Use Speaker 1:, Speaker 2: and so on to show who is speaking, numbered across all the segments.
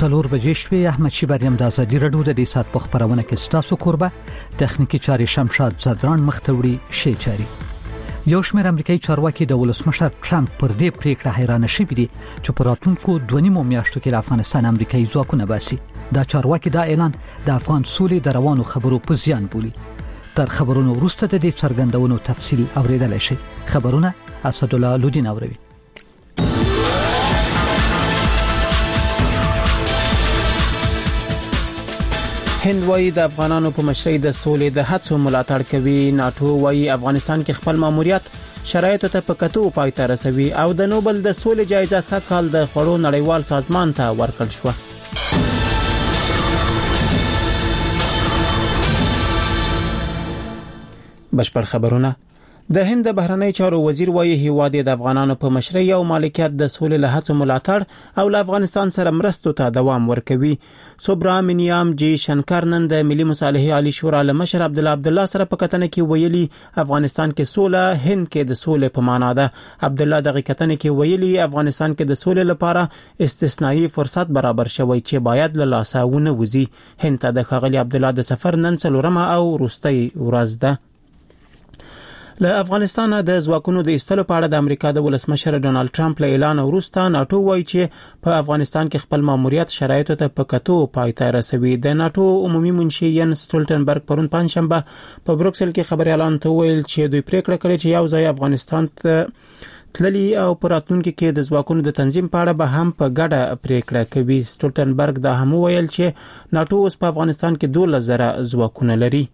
Speaker 1: څلور بجې شوې. احمد شیبریم د ازادي رادیو د دې سات په خبرونه کې ستاسو قربه تخنیکی چاري شمشاد زدران مختوړي شي چاري. یو شمېر امریکایي چارواکي د ولسمشر ټرمپ پر دې پریکړه حیران شوي دي چې په راتلونکو 2.5 میاشتو کې د افغانستان امریکایي ځواکونه باسي. دا چارواکي دا اعلان د افغان سولې د روانو خبرو په زیان بولي. تر خبرونو وروسته د دې څرګندونو تفصیل اوریدل شي. خبرونه اسدالله لودین اوروي.
Speaker 2: هند وايي د افغانانو په مشرۍ د سولې د هڅو ملاتړ کوي. ناتو وايي افغانستان کې خپل ماموریت شرایطو ته په کتو پای ته رسوي او د نوبل د سولې جایزه سږ د خړو نړیوال سازمان ته ورکړل شو. بشپړ خبرونه. د هند د بهرنی چارو وزیر وايي هیواد د افغانانو په مشرۍ او مالکیت د سولې له هڅو ملاتړ او له افغانستان سره مرستو ته دوام ورکوي. سوبرامنیام جی شنکر نن د ملي مصالحې عالی شورا له مشر عبدالله سره په کتنه کې ویلي افغانستان کې سوله هند کې د سولې په معنا ده. عبدالله د کتنه کې ویلي افغانستان کې د سولې لپاره استثنایی فرصت برابر شوی چې باید له لاسه ونه وځي. هند ته د ښاغلي عبدالله د سفر نن څلورمه او وروستۍ ورځ ده. له افغانستان د ځواکونو د ایستلو په اړه د امریکا د ولسمشر ډونالد ټرمپ له اعلان وروسته ناتو وایي چې په افغانستان کې خپل ماموریت شرایطو ته په کتو پای ته رسوي. د ناتو عمومي منشي ین سټولټنبرګ پرون پنځشنبه په بروکسل کې خبريالان ته ویل چې دوی پریکړه کړې چې یو ځای افغانستان ته تللی او په راتلونکي کې د ځواکونو د تنظیم په اړه به هم په ګډه پریکړه کوي. سټولټنبرګ دا هم ویل چې ناتو اوس په افغانستان کې 12,000 ځواکونه لري.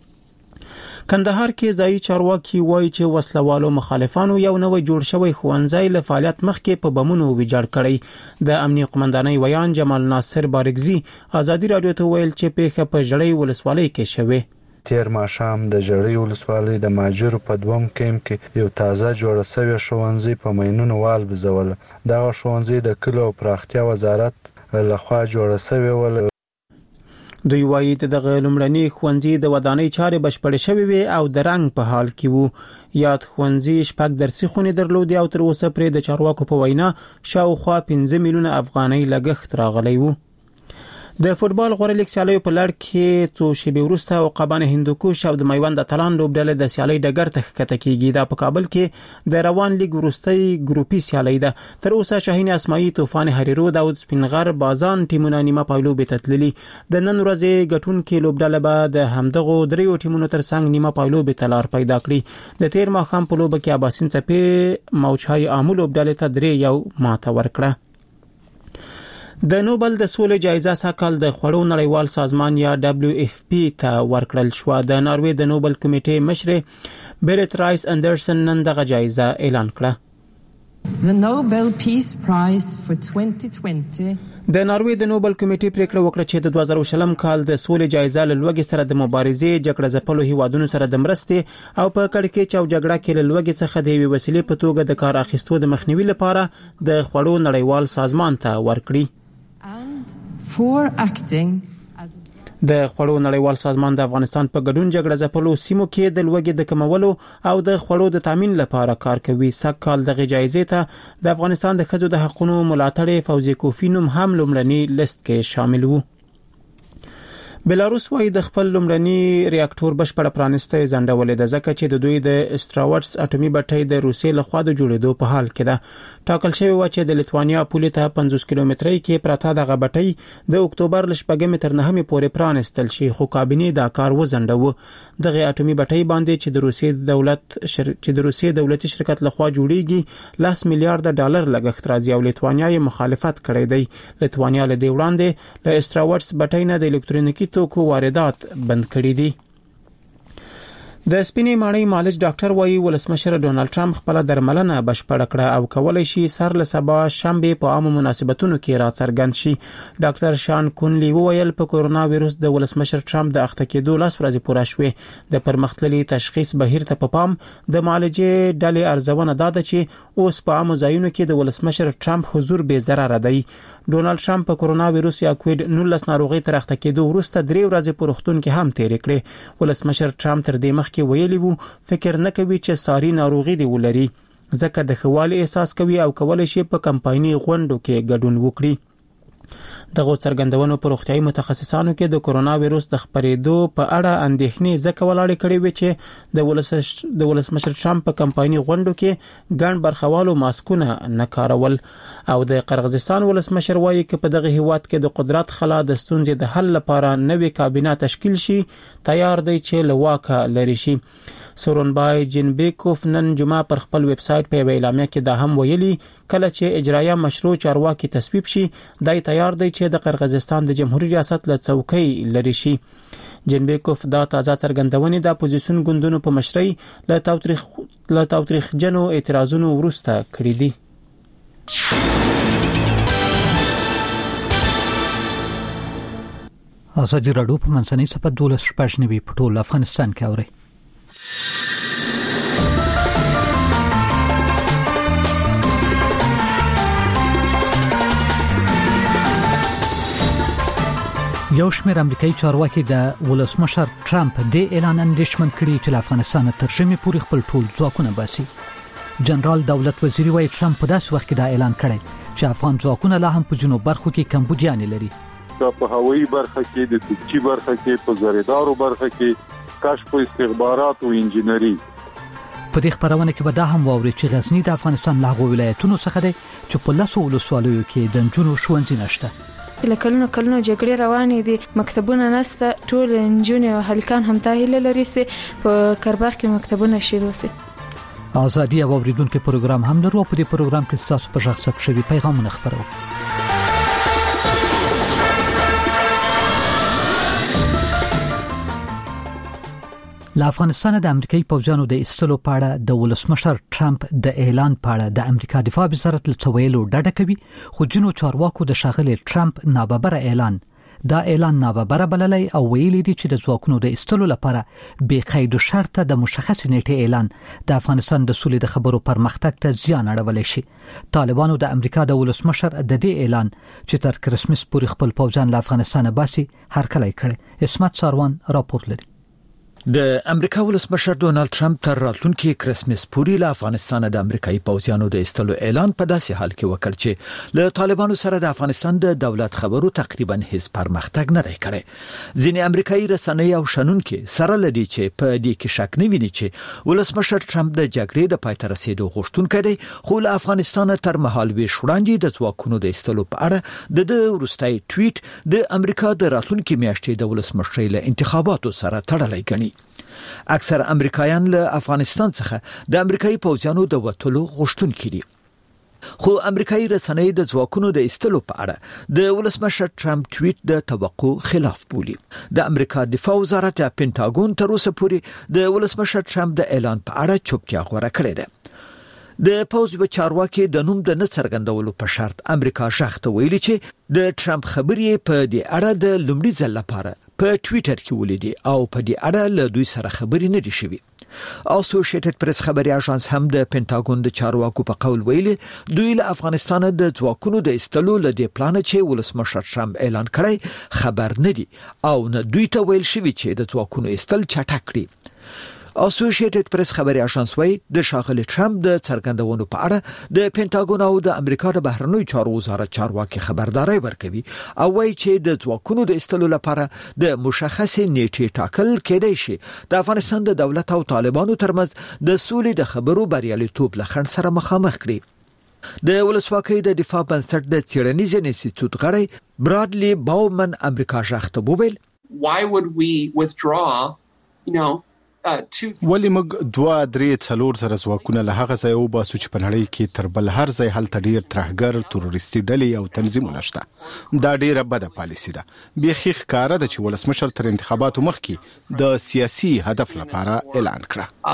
Speaker 2: کندهار کې ځای چارواکي وایي چې وسلوالو مخالفانو یو نوې جوړ شوی خوانځای له فعالیت مخکې په بمونو ویجاړ کړی. د امنیه قومندانۍ ویان جمال ناصر بارګزي ازادي رادیو ته ویل چې پیښه په جړۍ ولسوالۍ کې شوه.
Speaker 3: تیر ماښام د جړۍ ولسوالۍ د ماجرو په دوم کېم کې یو تازه جوړ شوی ښوونځی په مینونو وال بزول. دا ښوونځی د کلو او پراختیا وزارت لخوا جوړ شوی ول.
Speaker 2: دوی وایي چې د لومړني ښوونځي د ودانۍ چارې بشپړې شوې وي او د رنګ په حال کې وو. یاد ښوونځي شپږ درسي خونې درلودي او تر اوسه پرې د چارواکو په وینا شاوخوا 15 میلیونه افغانۍ لګښت راغلی وو. د فوتبال غوړه لیګ سیالیو په لړ کې څو شېبې وروسته عقبانه هندوکش او د میوند اتلان لوبډلې د سیالۍ ډګر ته ښکته کیږي. دا په کابل کې د روان لیګ وروستۍ ګروپي سیالۍ ده. تر اوسه شاهین اسماعیل، طوفان هریرود او سپینغر بازان ټیمونه نیمه پایلوبې ته تللي. د نن ورځې ګټونکو لوبډله به د همدغو دریو ټیمونو ترڅنګ نیمه پایلوبې ته لار پیدا کړي. د تیر ماښام په لوبه کې اباسین څپې موچای عامل لوبډلې ته 3-1 ماته ورکړه. د نوبل د سولې جایزه سږ د خړو نړیوال سازمان یا WFP ته ورکړل شو. د ناروې د نوبل کمیټې مشر بیرت رایس اندرسن نن دغه جایزه اعلان کړه.
Speaker 4: The Nobel Peace Prize for 2020
Speaker 2: د ناروې د نوبل کمیټې پریکړه وکړه چې د 2020 کال د سولې جایزه له لوګي سره د مبارزې جګړه ځپلو هیوادونو سره د مرستې او په کړکېچ او جګړه کې له لوګي څخه د یوې وسیلې په توګه د کار اخیستو د مخنیوي لپاره د خړو نړیوال سازمان ته ورکړي. د خړو نړیوال سازمان د افغانستان په ګډون جګړه ځپلو سیمو کې د لوګي د کمولو او د خړو د تامین لپاره کار کوي. سږ کال د جایزې ته د افغانستان د ښځو د حقوقو ملاتړ فوزي کوفی نوم هم لومړني لیست کې شامل وو. بلاروس وايي د خپل لومړني ریاکټور بشپړه پرانسته ځنډولې ده ځکه چې د دوی د استراوټس اټومي بټۍ د روسیې لخوا د جوړېدو په حال کې ده. ټاکل شوی و چې د لیتوانیا پولې ته 50 کیلومترۍ کې پراته دغه بټۍ د اکتوبر ل 8 تر 9 پورې پرانستل شي خو کابینې دا کار وځنډاوه. دغه اټومي بټۍ باندې چې د روسیې دولتي شرکت لخوا جوړیږي 10 میلیارډ ډالر لګښت راځي او لیتوانیا یې مخالفت کړی دی. لیتوانیا له دې وړاندې له استراوټس بټۍ نه د الکترونیکي توکو واردات بند کړي دي. د سپینې ماڼۍ مالج ډاکټر وایي ولسمشر ډونالد ټرمپ خپل درملنه بشپړ کړه او کولای شي سر له سبا شنبه په عامو مناسبتونو کې راڅرګند شي. ډاکټر شان کونلی وویل په کورونا وایروس د ولسمشر ټرمپ د اخته کېدو 10 ورځې پوره شوې. د پرمختللي تشخیص بهیر ته په پام د معالجې ډلې ارزونه داده چې اوس په عامو ځایونو کې د ولسمشر ټرمپ حضور به ضرر دی. ډونالد ټرمپ په کورونا وایروس یا کووید 19 ناروغي تر اخته کېدو وروسته 3 ورځې په روغتون کې هم تیر کړې. ولسمشر ټرمپ تر دې کې ویلي وو فکر نه کوي چې ساري ناروغي دی ولري ځکه د خوالي احساس کوي او کولای شي په کمپایني غونډو کې ګډون وکړي. دغه څرګندونو پر روغتيایي متخصصانو کې د کرونا وایروس د خپرېدو په اړه اندېښنې ځکه ولاړې کړې وې چې د ولسمشر ټرمپ په کمپایني غونډو کې ګڼ برخوالو ماسکونه نه کارول او د قرغیزستان ولسمشر وایي چې په دغه هیواد کې د قدرت خلا د ستونزې د حل لپاره نوې کابینه تشکیل شي تیار دی چې له واکه لري شي. سورونبای جینبیکوف نن جمعه پر خپل ویب سټ په اعلامیه کې دا هم ویلي کله چې اجرایه مشروع چارواکي تصویب شي دای تیار دی چې د قرغیزستان د جمهوریت ریاست له څوکۍ لري شي. جینبیکوف دا تازه څرګندونې د اپوزیسیون ګوندونو په مشرۍ له تاوتریخجنو اعتراضونو وروسته کړې دي.
Speaker 1: ازادي راډیو په منځنۍ صفحه 12 په ټول افغانستان کې اوري. یو شمېر امریکایي چارواکي د ولسمشر ټرمپ د اعلان اندېښمن کړي چې افغانستان تر ژمي پورې خپل ټول ځواکونه باسي. جنرال دولت وزیر وايي ټرمپ په داسې وخت کې دا اعلان کړی چې افغان ځواکونه لا هم په جنوب برخو کې کمبودیان لري.
Speaker 5: په هوایي برخه کې د توپچي برخه کې په زریدارو برخه کې کشف او استخبارات او انجینری.
Speaker 1: په دې خبرونه کې به دا هم واوري چې غزنی د افغانستان له ولایتونو څخه دی چې په لاسو ولسوالیو کې د نجونو ښوونځي نشته.
Speaker 6: کلونو جګړې روانې دي مکتبونه نسته ټول انجونې او هلکان هم تاهیل لري چې په کرباخ کې مکتبونه شروع شي.
Speaker 1: ازادي او اوریدونکو پروګرام هم لرو په دې پروګرام کې تاسو په ځخ ثبت شوی پیغامونه خبرو. له افغانستان د امریکایي پوځیانو د ایستلو په اړه د ولسمشر ټرمپ د اعلان په اړه د امریکا دفاع وزارت له څویلو ډډه کوي خو جنو چارواکو د شاغلي ټرمپ ناببره اعلان ناببره بللی او ویلي دي چې د ځواکونو د ایستلو لپاره بې قید شرط د مشخص نیټه اعلان د افغانستان د سولې د خبرو پرمختګ ته زیان اړولی شي. طالبانو د امریکا د ولسمشر د دې اعلان چې تر کرسمس پورې خپل پوځیان له افغانستان باسي هرکلی کړي. اسمت ساروان راپور لري.
Speaker 7: د امریکا ولسمشر ډونالد ټرمپ تر راتلونکي کرسمس پورې له افغانستان د امریکایي پوځیانو د ایستلو اعلان په داسې حال کې وکړ چې له طالبانو سره د افغانستان د دولت خبرو تقریبا هیڅ پرمختګ نه دی کړی. ځینې امریکایي رسنۍ او شنونکو سره لدی چې په دې کې شک نه ویني چې ولسمشر ټرمپ د جګړې د پای ته رسیدو غوښتونکی دی خو له افغانستان تر مهال ویش وړاندې د ځواکونو د ایستلو په اړه د وروستي ټویټ د امریکا د راتلونکي میاشتې د ولسمشر له انتخاباتو سره تړلی ګڼي. اکثر امریکایان له افغانستان څخه د امریکایي پوځیانو د وټلو غوښتونکي دي. خو امریکایي رسنۍ د ځواکونو د ایستلو په اړه د ولسمشر ټرمپ ټویټ د توقع خلاف بولي. د امریکا دفاع وزارت یا پینټاګون تر اوسه پورې د ولسمشر ټرمپ د اعلان په اړه چوپتیا غوره کړې ده. د پوځ چارواکي د نوم د نه څرګندولو په شرط امریکا شخته ویلي چې د ټرمپ خبرې په دې اړه د لومړي ځل لپاره په ټویټر کې ولیدي او په دې اړه له دوی سره خبرې نه دي شوي. اسوسییټډ پریس خبري اژانس هم د پینټاګون د چارواکو په قول ویلي دوی له افغانستان د ځواکونو د ایستلو له دې پلان چې ولسمشر ټرمپ اعلان کړی خبر نه دي او نه دوی ته ویل شوی چې د ځواکونو ایستل چټک کړي. اسوسییټډ پریس خبري اژانس وايي د شاغلي ټرمپ د څرګندونو په اړه د پینټاګون او د امریکا د بهرنیو چارو وزارت چارواکي خبرداري ورکوي او وايي چې د ځواکونو د ایستلو لپاره د مشخص نیټې ټاکل کېدای شي د افغانستان د دولت او طالبانو ترمنځ د سولې د خبرو بریالیتوب له خنډ سره مخامخ کړي. د ولسواکۍ د دفاع بنسټ د څېړنیز انسټیټیوټ غړی برادلی باومن امریکا ژغته وویل
Speaker 8: why would we withdraw
Speaker 9: ولی موږ 2-3 سره ځواکونه له هغه ځای وباسو چې په نړۍ کې تر بل هر ځای هلته ډیر ترهګر تروریستي ډلې او تنظیمونه شته. دا ډیره بده پالیسي ده. بیخي ښکاره ده چې ولسمشر تر انتخاباتو مخکې د سیاسي هدف لپاره اعلان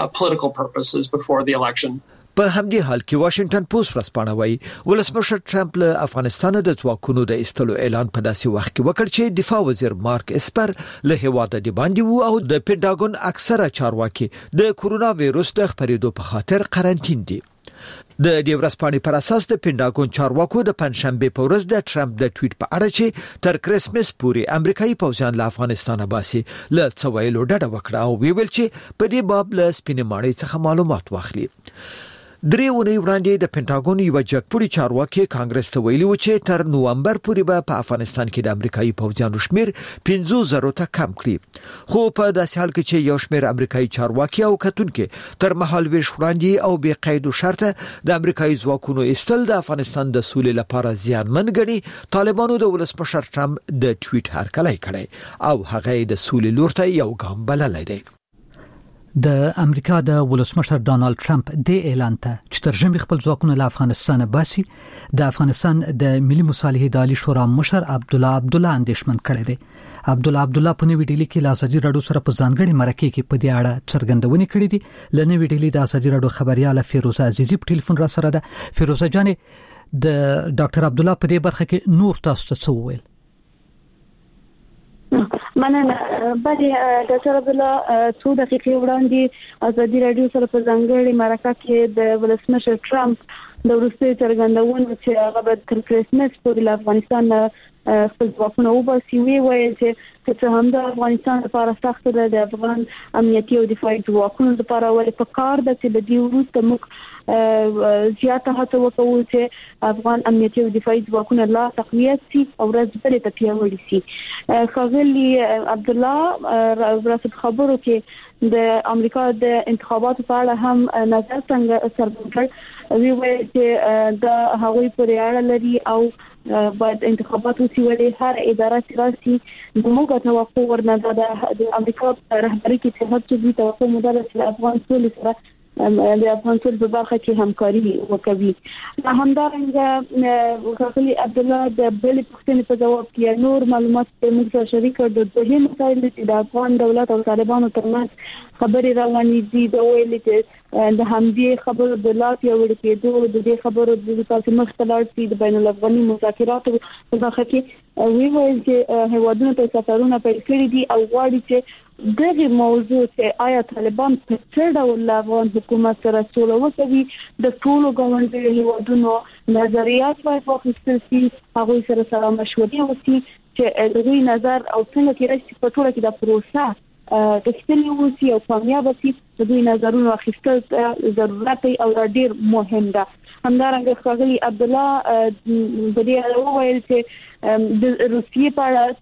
Speaker 8: کړ.
Speaker 7: په همدې حال کې واشنگټن پوسټ ورځپاڼه وايي ولسمشر ټرمپ له افغانستان د ځواکونو د ایستلو اعلان په داسې وخت کې وکړ چې دفاع وزیر مارک اسپر له هیواده دی باندې وو او د پینټاګون اکثره چارواکي د کورونا وایروس د خپرېدو په خاطر قرنټین دي. د دې ورځپاڼې پر اساس د پینټاګون چارواکو د پنځشنبه په ورځ د ټرمپ د ټویټ په اړه چې تر کرسمس پورې امریکایي پوځیان له افغانستان باسي له څویلو ډډه وکړه او ویل چې په دې باب له سپینې ماڼۍ څخه معلومات واخلي. درې ونې وړاندې د پینټاګون یو جګپوړي چارواکي کانګرس ته ویلي و چې تر نوامبر پورې به په افغانستان کې د امریکایي پوځیانو شمیر 50,000 ته کم کړي، خو په داسې حال کې چې یو شمیر امریکایي چارواکي او کتونکي تر مهال ویش وړاندې او بې قید شرط د امریکایي ځواکونو ایستل د افغانستان د سولې لپاره زیانمن ګڼي، طالبانو د ولسمشر ټرمپ د ټویټ هرکلی کړی او هغه د سولې لور ته یو ګام بللی دی.
Speaker 1: د امریکا د ولسمشر ډانلډ ټرمپ د اعلان ته چې تر ژمي خپل ځواکونه له افغانستان باسي د افغانستان د ملي مصالحې د عالی شورا مشر عبدالله اندیشمن کړی دی. عبدالله په نوې ډیلی کې له ازادي راډیو سره په ځانګړي مرکه کې په دې اړه څرګندونې کړې دي. له نوې ډیلی د ازادي راډیو خبرياله فیروزه عزیزی په ټلیفون را سره ده. فیروزه جانې د ډاکټر عبدالله په دې برخه کې نور تاسو ته څه وویل؟
Speaker 10: مننه. بلې ډاکټر عبدالله 2 دقیقې وړاندې ازادي راډیو سره په ځانګړي مرکه کې د ولسمشر ټرمپ د وروستي څرګندونې چې هغه به تر کرسمس پورې له افغانستان خپل ځواکونه وباسي، ویل چې هم د افغانستان لپاره سخت ده، د افغان امنیتي او دفاعي ځواکونو لپاره ولې په کار ده چې د دې وروسته موږ زیاته هڅه وکړو چې افغان امنیتي او دفاعي ځواکونه لا تقویت شي او ورځ ته پیاوړي شي. خغلی عبدالله راسب خبرو کې د امریکا د انتخاباتو په اړه هم نظر څنګه څرګند کړ، ویل چې د هغوی پورې اړه لري او باید انتخابات وشي، ولې هر اداره چې راسي موږ توقع ورنه د امریکا رهبری کې چې هڅه کوي توقع مدار چې افغان سولې سره د افغانستان په برخه کې همکاري وکوي. همدارنګه خغلی عبدالله د بل پښتنې په جواب کې نور معلومات موږ سره شریک کړل. د دوه مسایل چې د افغان دولت او طالبانو ترمنځ خبرې روانې دي، د ویل چې د همدې خبرو د لا پیاوړي کېدو د دې خبرو د تاسو مختلف دي د بین الافغاني مذاکراتو په برخه کې ویل چې هیوادونو ته سفرونه پیل کړي دي او غواړي چې دغه موضوع چې آیا طالبان په څه ډول افغان حکومت سره سوله وکړي د ټولو ګاونډیو هیوادونو نظریات واخیستل شي، هغه سره مشورې وشي چې دغه نظر او څنګه کې راشي په ټوله کې د پروسه د خپلې وسی او کامیاب شي د دوی نظرونو اخیستل ضرورت او ډیر مهم ده. همدارنګه خغلی عبدالله د دې اړه وویل چې د روسیې په اړه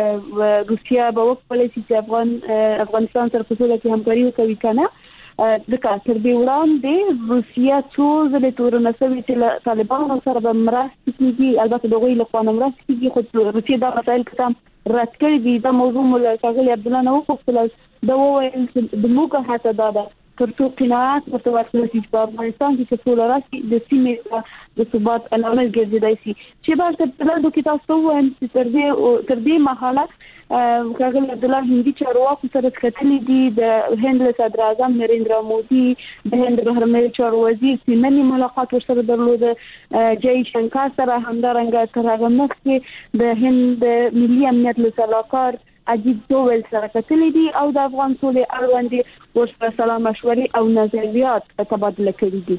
Speaker 10: چې روسیا به وکولای شي چې افغانستان سره په ټوله کې همکاري وکړي کنه د کاتر دی وړاندې روسیا څو ځله تورونه سوي چې طالبانو سره به مرسته کوي، البته دغه له خوا مرسته کوي، خو روسیا دا مسایل کتم رات کړی دی. دا موضوع مولا خغلی عبدالله نو وکړل دا وویل چې د موږ هڅه ده تر څو قناعت ورته چې په افغانستان کې څه لري د سیمې د ثبات عمل ګرځیدای شي چې بارته په لږ کې تاسو وایم چې تر دې مرحله خغلی عبدالله هندي چارواکو سره کتلې دي د هند له صدر اعظم نریندرا مودي، د هند بهرنی چارو وزیر سیمني ملاقات ورسره درلود، جای شنکار سره همدارنګه تر هغه مخکې د هند ملي امنیت له سلاکار عجیب دوول سره کتلې دي او د افغان سولې اړوند ورسره سلام مشورې او نظریات تبادله کړې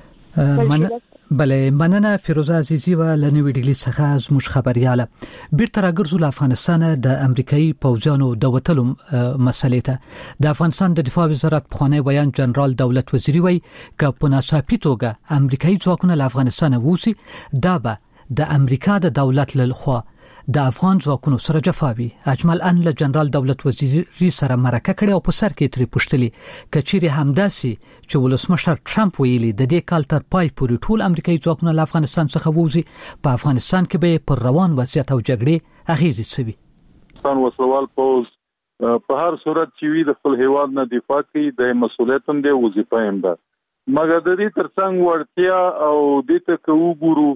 Speaker 10: دي.
Speaker 1: بله مننه فیروزه عزیزی و لنوی ډیلی څخه زموږ خبرياله. بیرته راګرځو له افغانستان د امریکایي پوځیانو د وټلو مسلې ته. د افغانستان د دفاع وزارت بخوانی ویان جنرال دولت وزیری وی ک په ناڅاپي توګه امریکایي ځواکونه له افغانستان ووسی دا به د امریکا د دولت له خوا د افغان ځواکونو سره جفاوي. اجمل ان له جنرال دولت وزیری سره مرکه کړي او په سر کې تری پوښتلي کچېره همداسي چې ولسمشر ټرمپ ویلي د دې کال تر پای پورې ټول امریکایي ځواکونه له افغانستان څخه ووزي، په افغانستان کې به پر روان وضعیت او جګړې اغیزې سوي.
Speaker 5: افغان وسوال پوز په هر صورت چې وي د خپل هیواد نه دفاع کوي، د مسؤلیت هم دی، وظیفه هم ده، مګر د دې ترڅنګ ورتیا او د تکو ګورو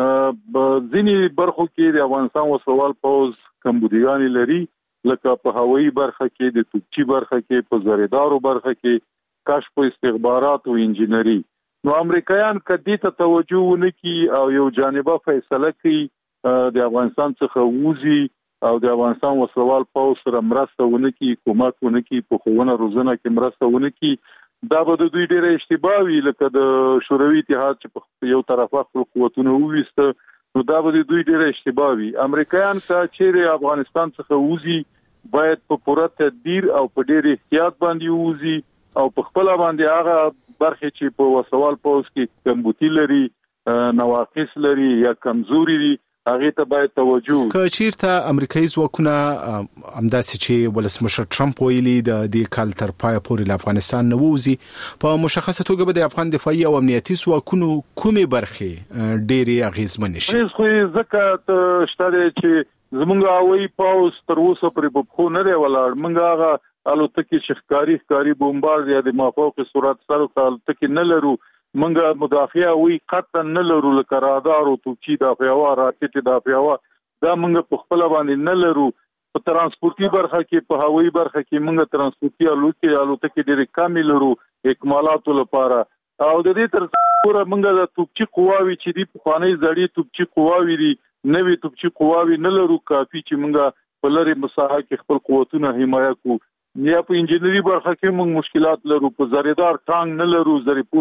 Speaker 5: ځینی برخو کې د افغانستان وسوال پوز کمبودیان لري، لکه په هوایي برخه کې، د توپچی برخه کې، په زریدارو برخه کې، کشف او استخبارات او انجینری. نو امریکایان کدی ته توجه ونکي او یو جانبه فیصله کوي د افغانستان څخه ووزي او د افغانستان وسوال پوز سره مرسته ونکي، کومک ونکي، په خوونه روزنه کې مرسته ونکي. دا به د دوی ډېر اشتباه وي، لکه د شوروي اتحاد چې په یو طرفه خپل قوتونه وويسته، نو دا به د دوی ډېر اشتباه وي. امریکایان چې افغانستان څخه ووزي باید په پوره تدبیر او په ډېر احتیاط باندې ووزي او په خپل باندې هغه برخه چې په وسوال پوز کې کمبوتی لري نواقص لري یا کمزوري دي هغه ته باید توجه
Speaker 9: که چیرته امریکایي ځواکونه همداسې چې ولسمشر ټرمپ ویلي د دې کال تر پای پورې له افغانستان نه ووزي په مشخصه توګه به د افغان دفاعي او امنیتي ځواکونو کومې برخې ډېرې اغیزمنې شي
Speaker 5: خو ځکه شته چې زمونږ هوایي پوز تر اوسه پرې په خو نه دی ولاړ مونږ هغه الوتکې شخکاری بمبارد یا د مافوق سرعت سره الوتکې نه لرو منګه مدافع وي قطعا نه لرو لکه رادار او توچی دافع وا راکټ دافع وا دا منګه په خپل باندې نه لرو په ترانسپورتي برخه کې په هوایي برخه کې منګه ترانسپورتي الوتکې ډېر کم لرو اکمالات لپاره او د دې تر څو منګه د توچی قواوی چې دی په خاني زړی توچی قواوی دي نوې توچی قواوی نه لرو کافي چې منګه په لری مساحه کې خپل قوتونه حمایه کو یا په انجنیری برخه کې موږ مشکلات لرو په زریدار ټانګ نه لرو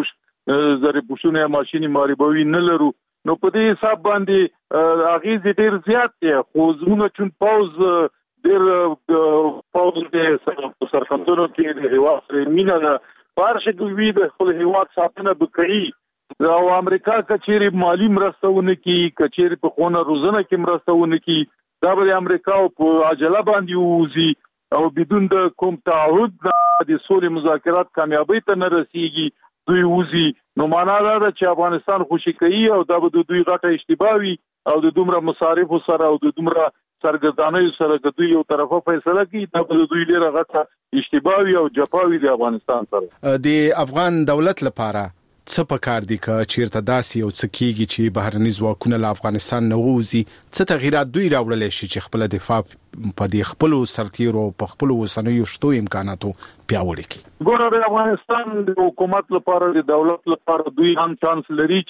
Speaker 5: زری پوشونه ماشيني ماريبوي نه لرو نو په دې حساب باندې اغیز ډیر زیات دی خو زموږ چون پاوز ډیر پاوز د سرخندونو کې د هوا سره مینا نه پارشه کوي د خپل هوا ساتنه وکړي او امریکا کچيري مالی مرستونه کې کچيري په خونه روزنه کې مرستونه کې دا به امریکا په عجله باندې ووزي او بدون د کوم تعهد د سولې مذاکرات کامیابی ته نه رسیږي دوی وزي نو معنا دا چې افغانستان خوشي کوي او دا به دوی غټه اشتباهي او د دومره مصارف سره او د دومره سرګردانۍ سره د دوی یو طرفه فیصله کوي دا به دوی لري غټه اشتباهي او جفاوي د افغانستان سره
Speaker 9: د افغان دولت لپاره څه پکار دي که چیرته داسې یو څه کیږي چې بهرني ځواکونه له افغانستان نه ووزي څه تغیرات دوی راوړل شي چې خپل دفاع په دې خپل سرتیرو په خپل وسنیو شتو امکاناتو پیاوړي کړي
Speaker 5: ګوره د افغانستان د حکومت لپاره د دولت لپاره دوی هم چانس لري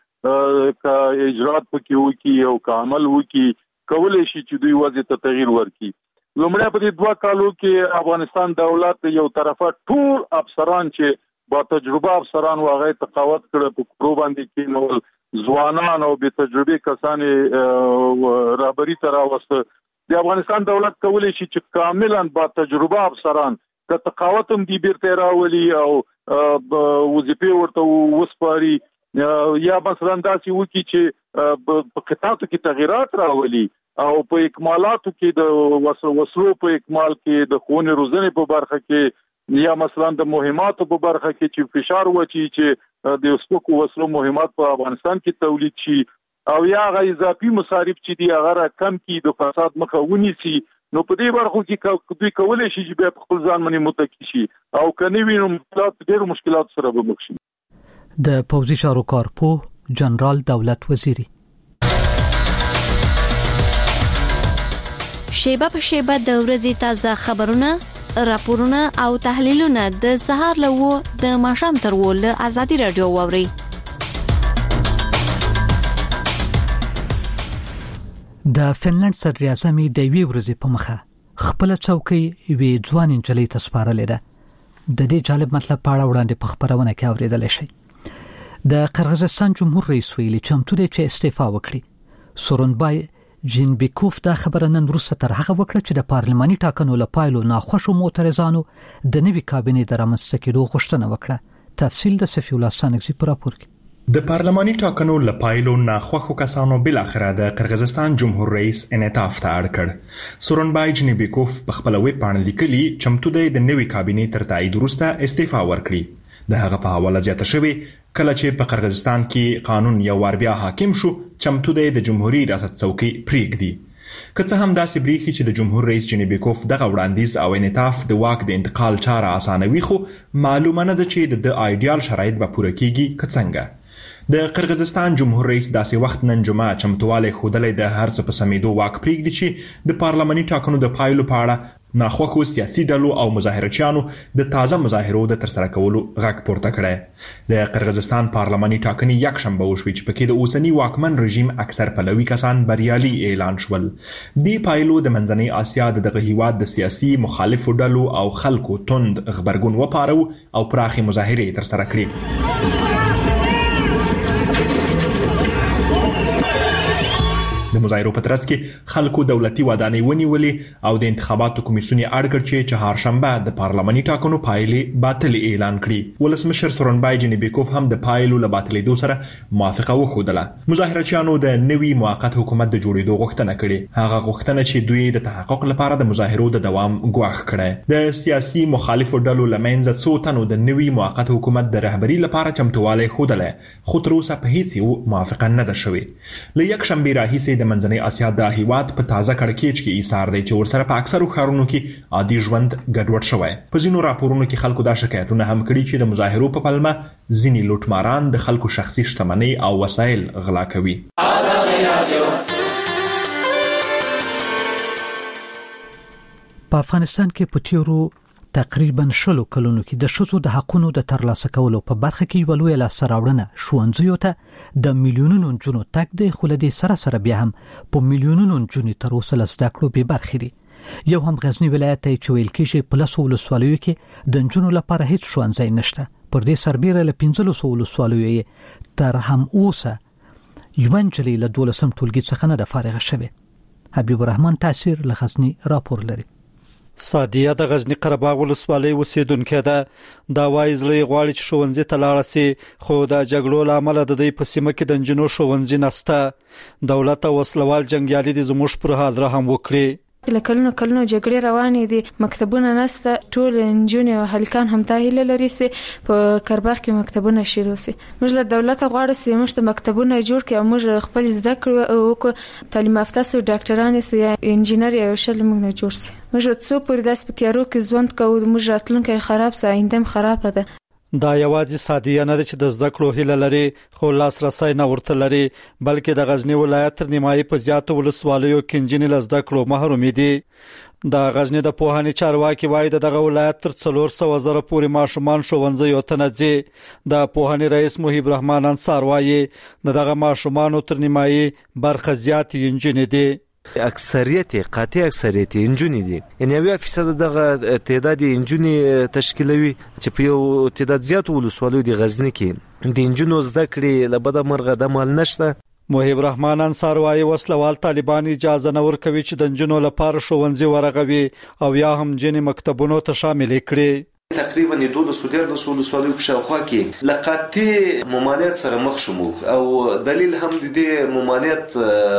Speaker 5: چې کا اجرات پکې وکي او عمل وکي کولای شي چې دوی وضع ته تغییر ورکړي لومړی په دې 2 کالو کې افغانستان دولت یو طرفه ټول افسران چې با تجربه افسران واغې تقاوت کړه په کورو باندې کې نو ځوانان او به تجربه کسان رهبری تر اوسه د افغانستان دولت کولی شي چې کاملا با تجربه افسران که تقاوتم دی بیرته راولي او وظیفه ورته وسپاري یا مثلا داسې وکي چې په قطاعاتو کې تغیرات راولي او په اکمالاتو کې د وسلو په اکمال کې د خونې روزنې په برخه کې یا مثلا د مهماتو په برخه کې چې فشار وچی چې د سپکو وسلو مهمات په افغانستان کې تولید شي او یا غي اضافي مصارف چې دی هغه کم کی د فساد مخه ونیسي نو په دې برخو کې دوی کولای شي چې په خپل ځان باندې متکی شي او کني وینم ډېر مشکلات سره به مخ شي
Speaker 1: د پوځي چارو کارپو جنرال دولت وزیری
Speaker 11: شیبه په شیبه د ورځې تازه خبرونه راپورونه او تحلیلونه د سهار لوو د ماښام تر ول ازادي رادیو ووري
Speaker 1: د فنلند صدر اعظم د وی ورځې په مخه خپل چوکۍ وی ځوان انجلۍ ته سپارلې ده د دې جالب مطلب په اړه وړاندې په خبرونه کې اوریدل شي د قرغیزستان جمهور رئیس ویلي چمتو دی چې استعفا وکړي سورونبای جینبیکوف دا خبره نن وروسته تر هغه وکړه چې د پارلماني ټاکنو لپاره ناخوښو معترضانو د نوي کابینې د رامنځته کېدو غوښتنه وکړه تفصیل د صفی الله سانګزي پر راپور کې
Speaker 12: د پارلماني ټاکنو لپاره ناخوښو کسانو بل اخره د قرغیزستان جمهور رئیس انعطاف ته اړ کړ سورونبای جینبیکوف په خپل ویب باندې لیکلي چمتو دی د نوي کابینې تر تایید وروسته استعفا ورکړي د هغه په حواله زیاته شوی کله چې په قرغیزستان کې قانون یو وار بیا حاکم شو چمتو دی د جمهوریت ریاست څوکۍ پریږدي که څه هم داسې بریښي چې د جمهور رئیس جینبیکوف دغه وړاندیز او انعطاف د واک د انتقال چاره اسانوي خو معلومه نه ده چې د آیډیال شرایط به پوره کیږي که څنګه د قرغیزستان جمهور رئیس داسې وخت نن جمعه چمتواله خودلې د هر څه په سمیدو واک پریږدي چې د پارلماني ټاکنو د پایلو په اړه ناخوښو سیاسي ډلو او مظاهرچیانو د تازه مظاهرو د ترسره کولو غږ پورته کړی د قرغیزستان پارلماني ټاکنې یکشنبه وشوې چې پکې د اوسنی واکمن رژیم اکثر پلوي کسان بریالي اعلان شول د پایلو د منځنۍ اسیا دغه هیواد د سیاسي مخالفو ډلو او خلکو توند خبرګون وپارو او پراخي مظاهرې ترسره کړې د مظاهرو په ترڅ کې خلکو دولتي ودانۍ ونیولې او د انتخاباتو کمیسیون یې اړ کړ چې چهارشنبه د پارلماني ټاکنو پایلې باطل اعلان کړي. ولسمشر سورنبای جنبیکوف هم د پایلو له باطلېدو سره موافقه وښودله. مظاهرچیانو د نوي موقت حکومت د جوړېدو غوښتنه کړې، هغه غوښتنه چې دوی د تحقق لپاره د مظاهرو د دوام ګواښ کړی. د سیاسي مخالفو ډلو لمنځه څو تنو د نوي موقت حکومت د رهبري لپاره چمتووالی ښودلی، خو تر اوسه په هیڅ یو موافقه نه ده شوې. له یکشنبې راهیسې د منځنۍ اسیا د هیواد په تازه کړکېچ کې ایثار دی چې ورسره په اکثرو ښارونو کې عادي ژوند ګډوډ شوی. په ځینو راپورونو کې خلکو دا شکایتونه هم کړي چې د مظاهرو په پلمه ځینې لوټماران د خلکو شخصي شتمنۍ او وسایل غلا کوي.
Speaker 1: په افغانستان کې په تیرو تقریبا 100 کلونو کې د ښځو د حقونو د ترلاسه کولو په برخه کې یو لوی لاسته راوړنه ښوونځیو ته د میلیونونو نجونو تګ دی، خو له دې سره بیا هم په میلیونونو نجونې تر اوسه له زده کړو بې برخې دي. یو هم غزنی ولایت ته چې ویل کېږي په 10 ولسوالیو کې د نجونو لپاره هیڅ ښوونځی نشته. پر دې سربیره له 15 ولسوالیو تر هم اوسه یو نجلۍ له 12 ټولګي څخه نه ده فارغه شوې. حبیب الرحمن تاثیر له غزنی راپور لري.
Speaker 13: سادیه د غزنی قره باغ ولسوالۍ اوسیدونکې ده. دا وایي زړه غواړي چې ښوونځي ته لاړ شي، خو د جګړو له امله د دې په سیمه کې د نجونو ښوونځي نشته. دولت او وسلوال جنگیالي د زموږ پر حال رحم وکړي.
Speaker 6: کلونو جګړې روانې دي، مکتبونه نشته، ټول نجونې او هلکان هم تاهیل لري چې په کرباغ کې مکتبونه شروع شي. موږ له دولت غواړو چې موږ ته مکتبونه جوړ کړي او موږ خپل زده کړو او تعلیم یافته سو ډاکټران سو یا انجینر یا شل موږ نه جوړ شي. موږ څو پر داس په کېرو کې ژوند کوو، موږ راتلونکي خراب سه، آینده خراب ده.
Speaker 13: دا یوازې سادیه نه ده چې د زده کړو هیله لري، خو لاسرسي نه ورته لري، بلکې د غزنی ولایت تر نیمایي په زیاتو ولسوالیو کې نجونې له زده کړو محروم دي. د غزنی د پوهنې چارواکي وایي دغه ولایت تر 400,000 پورې ماشومان ښوونځیو ته نه ځي. د پوهنې رئیس محیب الرحمن انصار وایي دغه ماشومان تر نیمایي برخه زیات نجونې دي.
Speaker 14: اکثریت قاطع اکثریت انجونی دي، یعنی 1% دغه تعداد انجونی تشکیلوي چې په یو تعداد زیات ولسوالیو د غزنی کې د انجونو زده کړې لبد مرغه د مال نشته.
Speaker 13: محیب الرحمن انصار وايي وسلوال طالبان اجازه نه ورکوي چې د انجونو لپاره ښوونځي ورغوي او یا هم جنې مکتبونو ته شامل کړي.
Speaker 15: تقریبا 12 ولسوالیو په شاوخوا کې لقاطي ممانعت سره مخ شوم او دلیل هم د دې ممانعت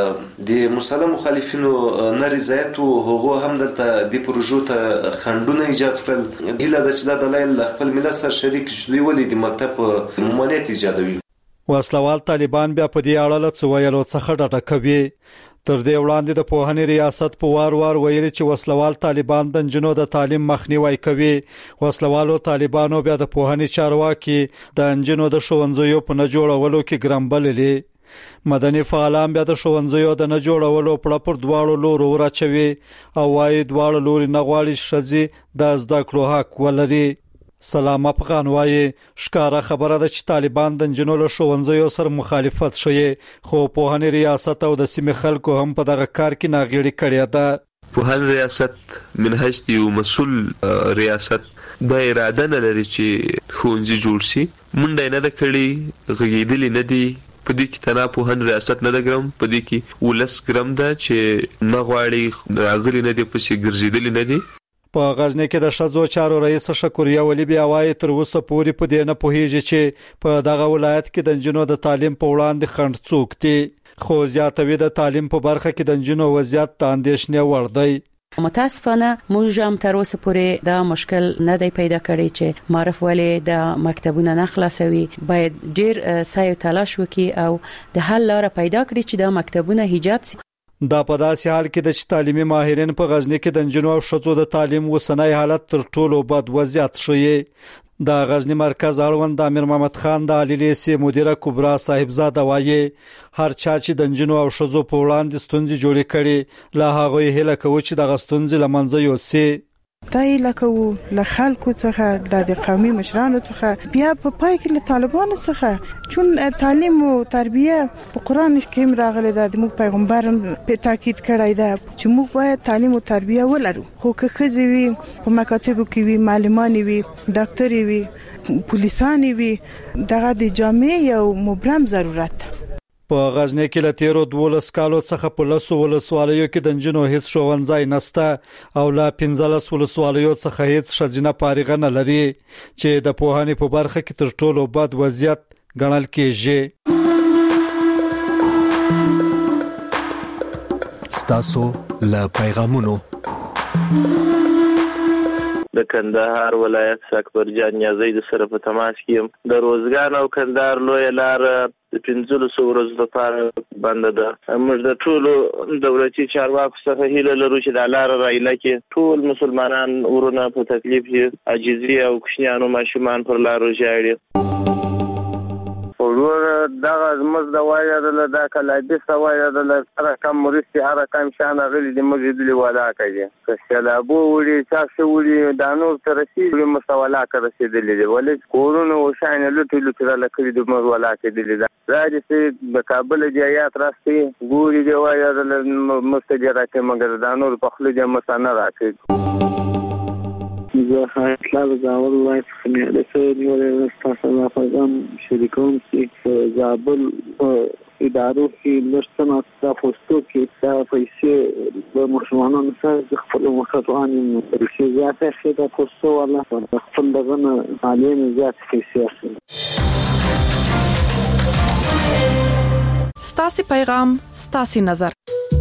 Speaker 15: د مسلم مخالفینو نه رضایت او هغه هم دلته د پروژو ته خندونه ایجاد کړل. هله د چې د دلایل خپل ملت سره شریک شوي ولې د مکتب ممانعت ایجادوي.
Speaker 13: وسلوال طالبان بیا په دې اړه څه ویلو څخه ډډه کوي. تر دې وړاندې د پوهنې ریاست په وار ویلي چې وسلوال طالبان د نجونو د تعلیم مخنیوي کوي. وسلوالو طالبانو بیا د پوهنې چارواکي د نجونو د ښوونځیو په نه جوړولو کې ګرمبللي. مدني فعالان بیا د ښوونځیو د نه جوړولو په پر دواړو لورو ورچوي او وايي دواړو لوري نه غواړي شذې د زده کړو حق ولري. سلام افغان وايي ښکارا خبره ده چې طالبان د نجونو له ښوونځیو سره مخالفت شوي، خو پوهنې ریاست او د سیمې خلکو هم په دغه کار کې ناغېړي کړې ده.
Speaker 16: پوهنې ریاست من حیث یو مسؤل ریاست د اراده نه لري چې ښوونځي جوړ شي، منډه نه ده کړې، غږېدلې نه دي. په دې کې تنا پوهنې ریاست نه ده ګرم، په دې کې ولس ګرم ده چې نه غواړي راغلي نه دي، پسې ګرځېدلې نه دي.
Speaker 13: په غزنی کې د ښځو چارو رئیس شکریا ولی بیا وایي تر اوسه پورې په دې نه پوهیږي چې په دغه ولایت کې د نجونو د تعلیم په وړاندې خنډ څوک دي، خو زیاتوي د تعلیم په برخه کې د نجونو وضعیت د اندېښنې وړ دی.
Speaker 17: متاسفانه موږ هم تر اوسه پورې دا مشکل نه دی پیدا کړی چې معرف ولې د مکتبونو نه خلاصوي. باید ډیر سعی تلاش وکړي او د حل لاره پیدا کړي چې د مکتبونو ایجاد شي.
Speaker 13: دا په داسې حال کې د تعلیمي ماهرین په غزنی کې د نجونو او ښځو د تعلیم وسنۍ حالت تر ټولو بد وضعیت شوی. د غزنی مرکز اړوند امیر محمد خان د عالی لیسې مدیره کبرا صاحبزاده وایي هر چا چې د نجونو او ښځو په وړاندې ستونزې جوړې کړي لا هغه هیله کوي چې د غستونځ لمنځه یوسي.
Speaker 18: دای لکه له خلکو څخه د قومي مشرانو څخه بیا په پای کې له طالبانو څخه چون تعلیم او تربیه په قران کې راغلي د موږ پیغمبرم په تاکید کړی دی چې موږ باید تعلیم او تربیه ولرو. خو که خزي وي په مکاتبو کې وي، معلمان وي، ډاکټر وي، پولیسان وي، دغه د جامع او مبرم ضرورت ده.
Speaker 13: په غزنی کې له تیرو 12 کالو څخه په لسو ولسوالیو کې د نجونو هیڅ ښوونځی نشته او له 15 ولسوالیو څخه هیڅ ښځینه فارغه نه لري چې د پوهنې په برخه کې تر ټولو بد وضعیت ګڼل کېږي.
Speaker 19: ستاسو له پیغامونو
Speaker 20: د کندهار ولایت اکبر جان نیازی د سره په تماس کې د روزګان او کندهار لوی لار د 15 ورځې لپاره بند ده. موږ د ټولو دولتي چارواکو څخه هیله لرو چې د لار رایله کې ټول مسلمانان ورونه په تکلیف کې عاجزي او کوچنیانو ماشومان پر لارو ژاړي. ورور دغه زموږ د وایي د کلابي سوایي د سره کم مرستي هر کم شان غلي د مجدلي ولا کوي که سلابو وړي تاسو وړي د نور ترسي مستولا رسیدلې دي ولې کورونه وشانه لټه لکړي د مر ولا کېدلې ده راځي د کابل جایات راستي ګوري دی وایي د مستجرات مګر د نور په خله د مسانه راکې زه خاطر زاول وای څنګه د سړي ولې تاسو لا پیغام شریکوم چې زابل ادارو کې لرسنه تاسو کې دا پیسې د مسلمانانو سره خپل مخاطبان په زیاته شي د تاسو ولا خپل دغه عالم زیات پیسې
Speaker 21: ستاسو پیغام ستاسو نظر.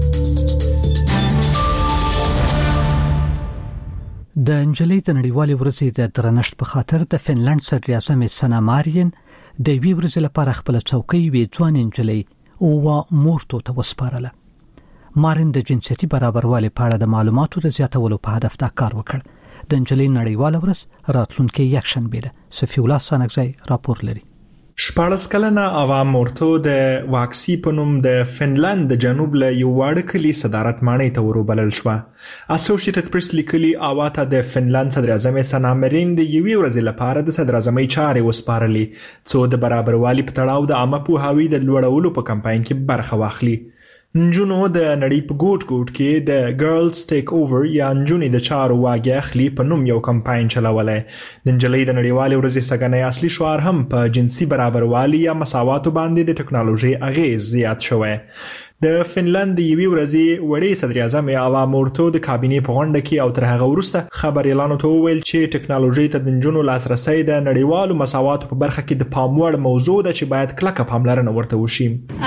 Speaker 1: د انجلۍ د نړیوالې ورځې د درنښت په خاطر د فنلند صدر اعظم سنا مارین د وی ورځې لپاره خپل چوکۍ وی ځوان انجلۍ او مورتو ته وسپارله. مارین د جنسيتي برابروالي په اړه د معلوماتو د زیاتولو په هدف دا کار وکړ. د انجلۍ نړیواله ورځ راتلونکي یکشنبه ده. صفی الله سانګزی راپور لري.
Speaker 12: 14 کلنه اوا مورتو د واکسی په نوم د فنلند د جنوب له یو واړه کلی صدارت ماڼۍ ته وربلل شو. اسوسییټډ پریس لیکلي اوا ته د فنلند صدر اعظم سنا مارین د یوې ورځې لپاره د صدر اعظمۍ چارې وسپارلې څو د برابروالي په تړاو د عامه پوهاوي د لوړولو په کمپاین کې برخه واخلي. نجونو د نړۍ په ګوټ ګوټ کې د ګرلز ټیک اوور یا نجونې د چارو واګي اخلي په نوم یو کمپاین چلولای. د نجلۍ د نړیوالې ورځې سګنې اصلي شعار هم په جنسي برابروالي یا مساواتو باندې د ټکنالوژي اغیز زیات شوی. د فنلند د یوې ورځې وړې صدر اعظم اوا مورتو د کابینې په غونډه کې او تر هغه وروسته خبر اعلان وکړ چې ټکنالوژي ته د نجونو لاسرسي د نړیوالو مساواتو په برخه کې د پام وړ موضوع ده چې باید کلکه پاملرنه ورته وشي.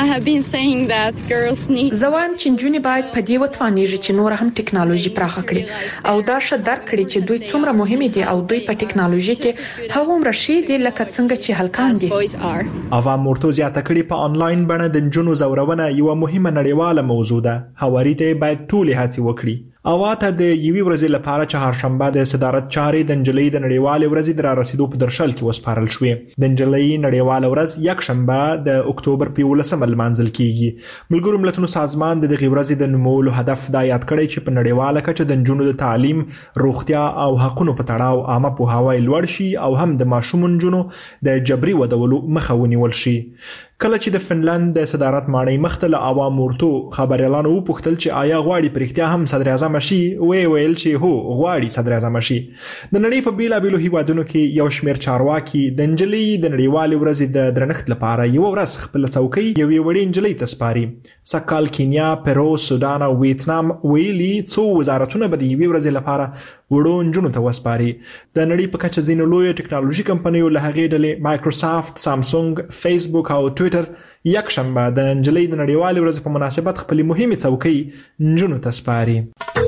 Speaker 21: زوام چې نجونې باید په دې وتوانیږي چې نور هم ټکنالوژي پراخه کړي او دا ښه درک کړي چې دوی څومره مهمه دي او دوی په ټکنالوژي کې هغوم رشید لکه څنګه چې هلکان دي.
Speaker 12: اوا مورتو زیاته کړي په انلاین بڼه د نجونو زورونه یو مهمه نړیواله موضوع ده. هواري ته باید ټول هڅې وکړي. اوا ته د یوې ورځې لپاره چهارشنبه د صدارت چارې د نجلۍ د نړیوالې ورځې د رسیدو په درشل کې وسپارل شوې. د نجلۍ نړیواله ورځ یکشنبه د اکتوبر په 18 لمانځل کیږي. ملګرو ملتونو سازمان د دغه ورځې د نومولو هدف دا یاد کړی چې په نړیواله کچه د نجونو د تعلیم، روغتیا او حقوقو په تړاو عامه پوهاوی لوړ شي او هم د ماشوم نجونو د جبري ودولو مخه ونیول شي. کله چې د فنلند د صدارت ماڼۍ مختله اوا مورتو خبر اعلان وپوښتل چې آیا غواړي پرختیا هم صدر اعظم شي، ویل چې هو غواړي صدر اعظم شي. د نړۍ په بیلابیلو هیوادونو کې یو شمېر چارواکي د نجلۍ د نړیوالې ورځې د درنښت لپاره یو ورځ خپل چوکۍ یوې وړې نجلۍ ته سپاري. سکهال، کینیا، پیرو، سودان او ویتنام ویلي څو وزارتونه به د یوې ورځې لپاره وړو نجونو ته وسپاري. د نړۍ په کچه ځینو لوی ټکنالوژي کمپنیو له هغې ډلې مایکروسافت، سامسونګ، فیسبوک او ټویټر یکشنبه د نجلۍ د نړیوالې ورځې په مناسبت خپل مهمه چوکۍ نجونو ته سپاري.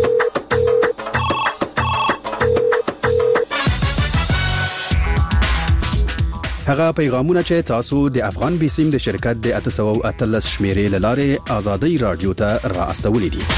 Speaker 19: هغه پیغامونه چې تاسو د افغان بیسیم د شرکت د 813 شمیرې لاره آزادۍ رادیو ته راستولې دي.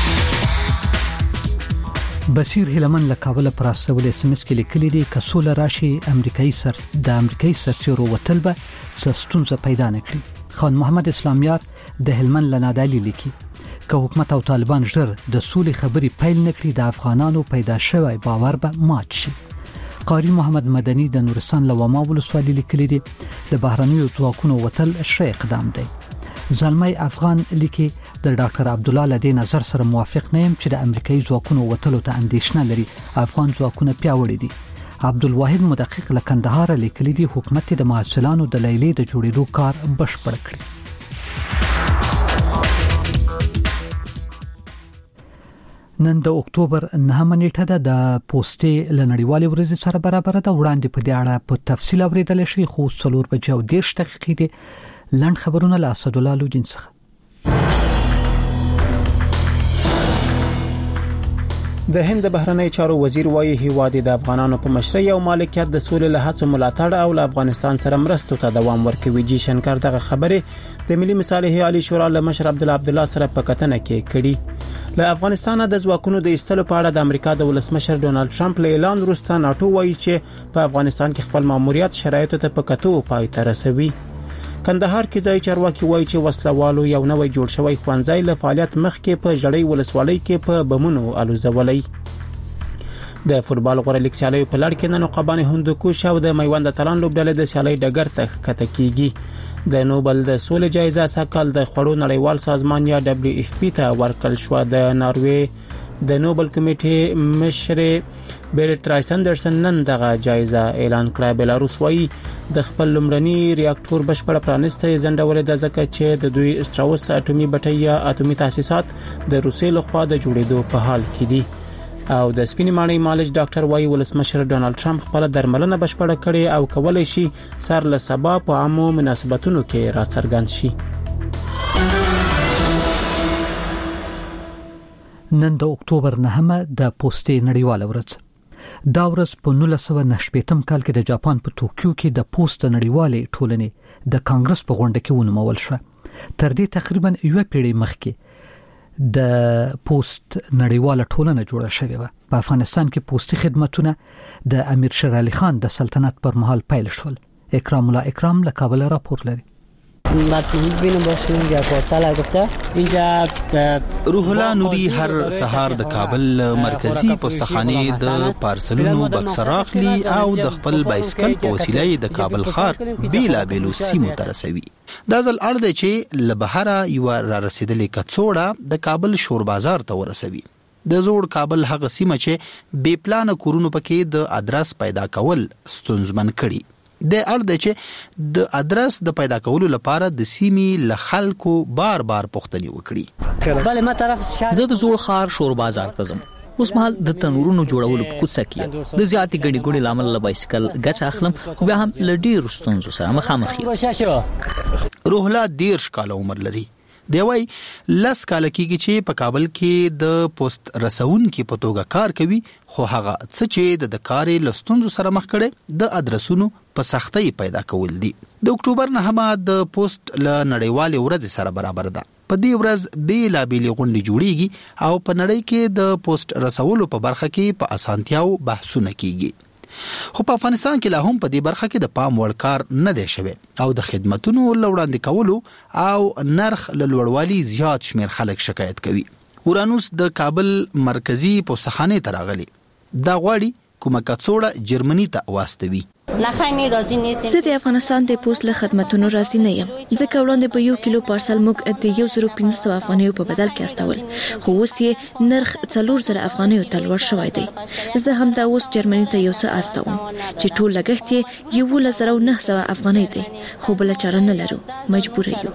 Speaker 1: بصیر هلمن له کابل پر استول اس ام اس کې لیکلي دي کسول راشي امریکایي سرچورو وتل به څستونزه پیدا نکړي. خان محمد اسلامیار د هلمن لنادالي لیکي که حکومت او طالبان ژر د سولې خبري پیل نکړي د افغانانو پیدا شوی باور به مات شي. قاری محمد مدني د نورستان لوما ولسوالۍ لیکلي دي د بهرنیو ځواکونو وتل ښه اقدام دی. زلمی افغان لیکي د ډاکټر عبد الله لدی نظر سره موافق نه يم چې د امریکایي ځواکونو وتلو ته اندیشنه لري. افغان ځواکونه پیاوړي دي. عبدالواحد مدقق له کندهار لیکلي دي حکومت د محصلانو د لیلې د جوړېدو کار بشپړ کړي. نن د اکتوبر 9 نیټه د پوسټې لنړیوالې ورځې سره برابر ده. وړاندې په دې اړه په تفصیل اوریدل شي خو 4:10 دي. لند خبرونه له اسد الله لودین څخه.
Speaker 2: د هند بهرنی چارو وزیر وایي هیواد د افغانانو په مشرۍ او مالکیت د سولې له هڅو ملاتړ او له افغانستان سره مرستو ته دوام ورکوي. جی شنکر دغه خبره د ملي مصالح عالی شورا له مشر عبدالله سره په کتنه کې کړي. له افغانستان د ځواکونو د ایستلو په اړه د امریکا د ولسمشر ډونالد ټرمپ له اعلان وروسته ناتو وایي چې په افغانستان کې خپل ماموریت شرایطو ته په کتو پای ته رسوي. کندهار کې ځای چارواکي وایي چې وسلوالو یو نوې جوړ شوی خوانځای له فعالیت مخکې په جړۍ ولسوالۍ کې په بمونو الوزولې. د فوتبال غوړه لیګ سیالي په لړ کې نن قبانه هندوکوش او د میوند تلان لوبډلې د سیالي ډګر ته ښکته کیږي. د نوبل د سولې جایزه سکهال د خړو نړیوال سازمان یا WFP ته ورکړل شو. د ناروې د نوبل کمیټې مشر بیرت رایسندرسن نن دغه جایزه اعلان کړه. بلاروس وایي د خپل لمړني ریاکټور بشپړ پرانسته زندولې د ځکه چې د دوی استراوس اټومي بټۍ یا اټومي تاسیسات د روسي لخوا د جوړېدو په حال کې دي. او د سپینې ماڼۍ مالج ډاکټر وایي ولسمشر ډونالد ټرمپ خپل درملنه بشپړه کړې او کولای شي سر له سبا په عامو مناسبتونو کې راڅرګند شي.
Speaker 1: نن د اکتوبر 9 د پوسټې نړیواله ورځ. دا ورځ په 1998 کال کې د جاپان په ټوکیو کې د پوسټ نړیوالې ټولنې د کانګرس په غونډه کې ونومول شو. تر دې تقریبا یو پیړۍ مخکې د پوسټ نړیواله ټولنه جوړه شوې و. په افغانستان کې پوسټي خدماتونه د امیر شیر علي خان د سلطنت پر مهال پیل شول. اکرام الله اکرام له کابل راپور لري.
Speaker 3: روح الله نوري هر سهار د کابل مرکزی پوسټخانه د پارسلونو بکس راخلی او د خپل بایسکل په وسیله د کابل ښار بیلا بیلو سیمو ته رسوي. دا ځل اړ دی چې له بهره یو را رسیدلې کڅوړه د کابل شور بازار ته ورسوي. د زوړ کابل هغه سیمه چې بې پلان کورونو پکې د ادرس پیدا کول ستونزمن کړي. د اړ دی چې د ادرس د پیدا کولو لپاره د سیمې له خلکو بار پوښتنې وکړي.
Speaker 22: زه د زوړ ښار شور بازار ته ځم. اوس مهال د تنورونو جوړولو په کوڅه کې د زیاتې ګڼې ګوڼې لامل له بایسکل ګټه اخلم خو بیا هم له ډېرو ستونزو سره مخامخ یم.
Speaker 3: روح الله 13 کاله عمر لري. دی وای لس کال کېږي چې په کابل کې د پوسټ رسونکو په توګه کار کوي خو هغه څه چې د کارې لستونزو سره مخ کړي د ادرسونو په سختۍ پیدا کول دي. د اکتوبر 9 د پوسټ ل نړیوالې ورځ سره برابر ده. په دې ورځ بیلا بیلې غونډې جوړیږي او په نړۍ کې د پوسټ رسولو په برخه کې په اسانتیاو بحثونه کیږي. خو په افغانستان کې لا هم په دې برخه کې د پام وړ کار نه دی شوی او د خدماتونو لوړاندې کولو او نرخ لوړوالي زیات شمیر خلک شکایت کوي. اورانوس د کابل مرکزی پوسټخانه ته راغلی. دا غواړي کومه کڅوړه جرمني ته واستوي.
Speaker 23: زه د افغانستان د پوسټ له خدماتونو راضي نه یم ځکه وړاندې په 1 کیلو پارسل موږ د 1500 افغانیو په بدل کې استول خو اوس یې نرخ 4000 افغانیو ته لوړ شوی دی. زه هم دا اوس جرمني ته یو څه استوم چې ټول لګښت یې 1900 افغانۍ دی خو بل چاره نه لرو مجبور یو.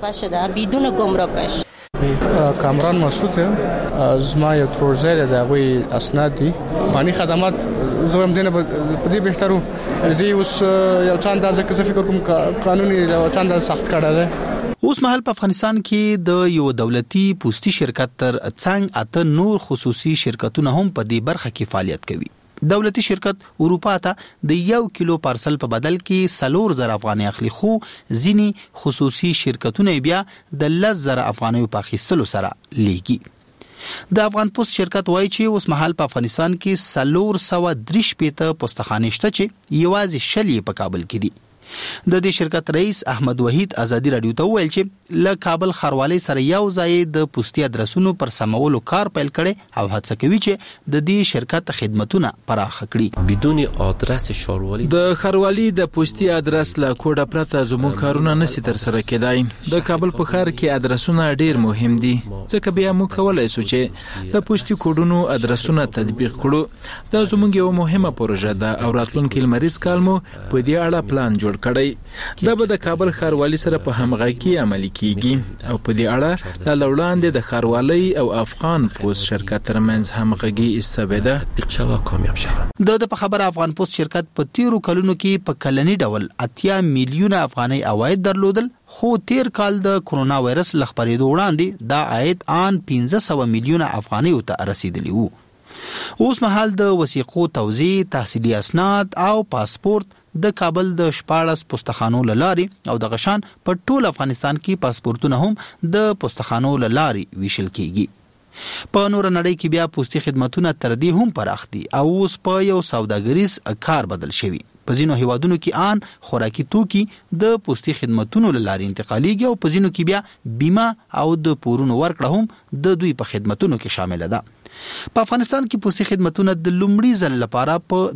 Speaker 24: کامران مسعود زما یو ترورزه د غوي اسناد دي فني خدمات زویم دینه په دې بهترو دی اوس یو چاند ځکه زه فکر کوم قانوني یو چاند سخت کړه ده.
Speaker 3: اوس مهال په افغانستان کې د یو دولتي پوسټي شرکت تر څنګ اته نور خصوصي شرکتونه هم په دې برخه کې فعالیت کوي. دولتي شرکت اروپا ته د 1 کیلو پارسل په بدل کې 4000 افغانۍ اخلي خو ځینی خصوصي شرکتونه بیا د 10000 افغانۍ په اخیستلو سره لیږي. د افغان پوسټ شرکت وایي چې اوس مهال په افغانستان کې 430 پوسټخانې شته چې یوازې شلې په کابل کې دي. د دې شرکت رئیس احمد وحید ازادي رادیو ته ویل چې له کابل خاروالۍ سره یو ځای د پوسټي ادرسونو پر سمولو کار پیل کړي او هڅه کوي چې د دې شرکت خدماتونه پراخ کړي.
Speaker 25: بدون ادرس شاروالۍ
Speaker 26: د خاروالۍ د پوسټي ادرس له کوډه پرته زموږ کارونه نشي تر سره کېدای. د کابل په ښار کې ادرسونه ډیر مهم دي ځکه بیا موږ کولای شو چې د پوسټي کوډونو ادرسونه تطبیق کړو. دا زموږ یو مهمه پروژه ده او راتلونکي لمریز کال مو په دې اړه پلان جوړ جوړ کړی دا به د کابل ښاروالي سره په همغږي عملي کیږي او په دې اړه لا وړاندې د ښاروالي او افغان پوسټ شرکت ترمنځ همغږي استفاده
Speaker 3: د خبر افغان پوسټ شرکت په 13 کلونو کې په کلنی ډول 80 میلیونه افغاني عواید درلودل خو تیر کال د کرونا وایرس لخبرېدو وړاندې دا عاید آن 1500 میلیونه افغاني ته رسیدلی وو. اوس مهال د وثیقو توزیع، تحصیلي اسناد او پاسپورت د کابل د 14 پوستخانو لاري او د غشان په ټول افغانستان کې پاسپورتونه هم د پوستخانو لاري ویشل کیږي. په نور نړۍ کې بیا پوستي خدماتونه تر دې هم پراخ دي او اوس په یو سوداګریز کار بدل شوی. په ځینو هیوادونو کې آن خوراکي توکي د پوستي خدماتونو لاري انتقاليږي او په ځینو کې بیا بیمه او د پورونو ورکړه هم د دوی په خدماتونو کې شامل ده. په افغانستان کې پوستي خدماتونه د لومړي ځل لپاره په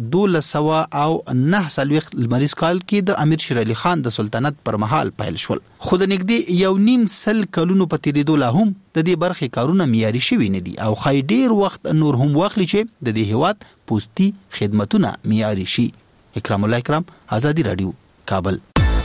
Speaker 3: 1209 لمریز کال کې د امیر شیر علي خان د سلطنت پر مهال پیل شول. خو د نږدې 1.5 کلونو په تیریدو لا هم د دې برخې کارونه معیاري شوي نه دي او خای ډیر وخت نور هم واخلي چې د دې هیواد پوستي خدماتونه معیاري شي. اکرام الله اکرام، آزادی رادیو، کابل.